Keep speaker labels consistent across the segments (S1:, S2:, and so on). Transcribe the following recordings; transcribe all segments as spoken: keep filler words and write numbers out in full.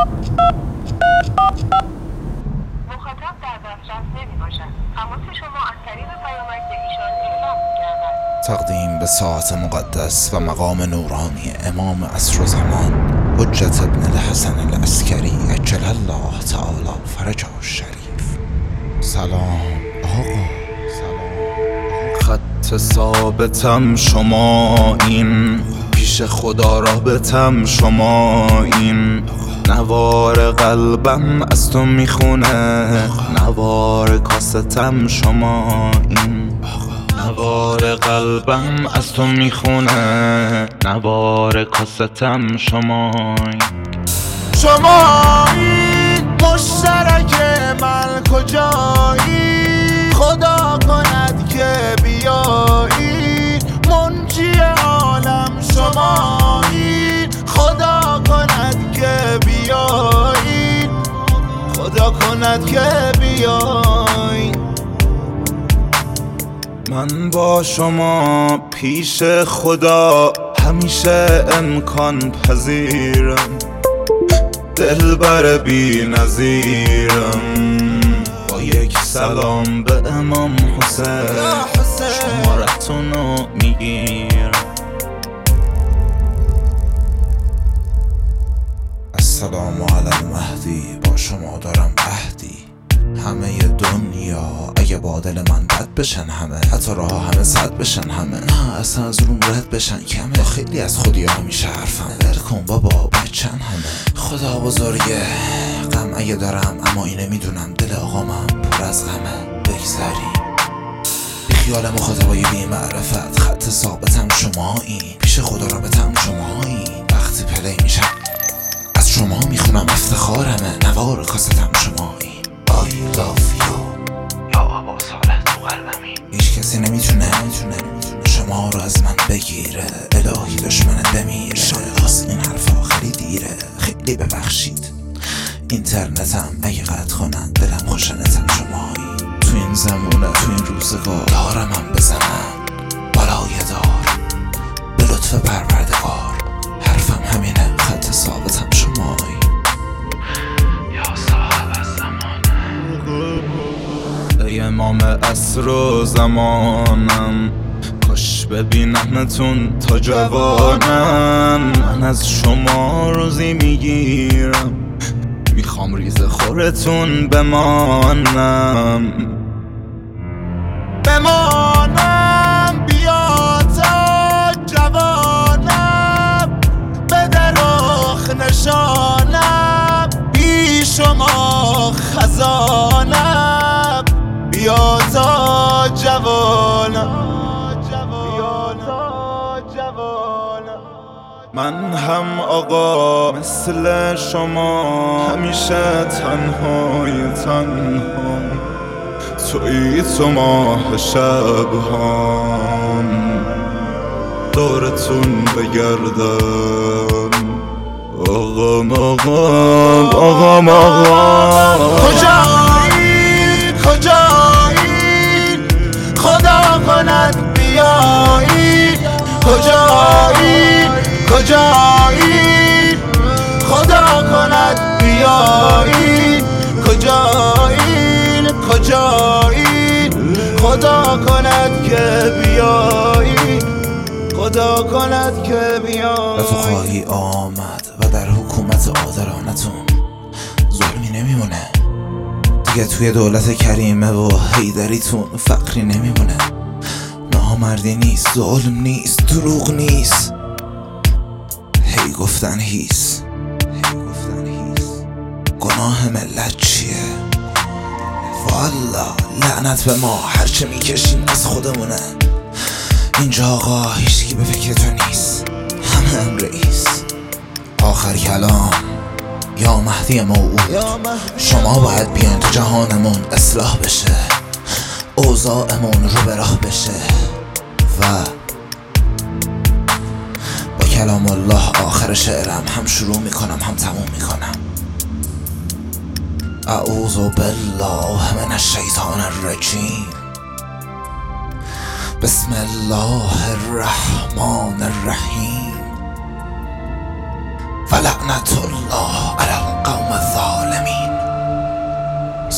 S1: مخاطب در دسترس نمی باشد. تماس شما از طریق پیامک به ایشان اعلام می گردد.
S2: تقدیم به ساعت مقدس و مقام نورانی امام عصر و زمان حجت ابن الحسن العسکری عجل الله تعالی فرجه الشریف. سلام آقا. سلام. خط ثابتم شما این، پیش خدا رابطم شما این، نوار قلبم از تو میخونه، نوار کاستم شما این، نوار قلبم از تو میخونه، نوار کاستم شما این.
S3: شما این مشترک من کجایی؟ خدا کند که بیایی، منجی عالم شما این، خدا کند که بیایی، خدا کند که بیایی.
S2: من با شما پیش خدا همیشه امکان پذیرم، دلبر بی نظیرم، با یک سلام به امام حسین شمارتونو میگیرم. السلام علی المهدی، با شما دارم عهدی، همه دنیا اگه با دل من بد بشن، همه حتی راه همه صد بشن، همه نه اصلا از روم رد بشن کمه. خیلی از خودی ها همیشه حرفم، ول کن بابا بچن همه. خدا بزرگه، غم اگه دارم اما اینه میدونم دل آقامم پر از غمه. بگذریم بی خیال مخاطبای بی معرفت، خط ثابتم شما این، پیش خدا رابطم شما این، وقتی پلی میشم از شما میخونم افتخارمه، نوار کاستم شما این. I love you یا آبا صالح تو قلبمی، هیچ کسی نمیتونه نمیتونه شما رو از من بگیره، الهی دشمنت بمیره. شایداست این حرفا خیلی دیره، خیلی ببخشید اینترنتم اگه قطع کنن، دلم خوشنتم شمایی. تو این زمونه تو این روزگار دارمم بزنن بالای دار، به لطف پروردگار حرفم همینه، خط ثابتم شمایی. ای امام عصر و زمانم، کاش ببینمتون تا جوانم. من از شما روزی میگیرم، میخوام ریز خورتون بمانم
S3: بمانم بیا تا جوانم، به درخ نشانم، بی شما خزانم، بیا تا جوانم، بیا تا جوانم.
S2: من هم آقا مثل شما همیشه تنهای تنها، تویی تو ماه شبهام، دورتون بگردم آقام آقام آقام آقام.
S3: کجایی کجایی خدا کند بیایی، کجایی کجایی خدا کند بیایی، کجایی کجایی خدا کند که بیایی، خدا کند که بیایی.
S2: و تو خواهی آمد و در حکومت عادلانتون ظلمی نمیمونه دیگه، توی دولت کریمه و حیدریتون فقری نمیمونه، نامردی نیست، ظلم نیست، دروغ نیست، هی گفتن هیس، هی گفتن هیس. گناه ملت چیه؟ والا لعنت به ما، هرچه میکشیم از خودمونه اینجا آقا، هیچکی به فکر تو نیست، همه هم رئیس. آخر کلام یا مهدی موعود، شما باید بیان تو جهانمون اصلاح بشه، اوضاعمون رو به راه بشه و با کلام الله آخر شعرم هم شروع میکنم هم تموم میکنم. اعوذ بالله من الشیطان الرجیم، بسم الله الرحمن الرحیم، و لعنت الله علی القوم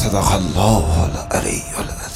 S2: صدق الله العلی العظیم.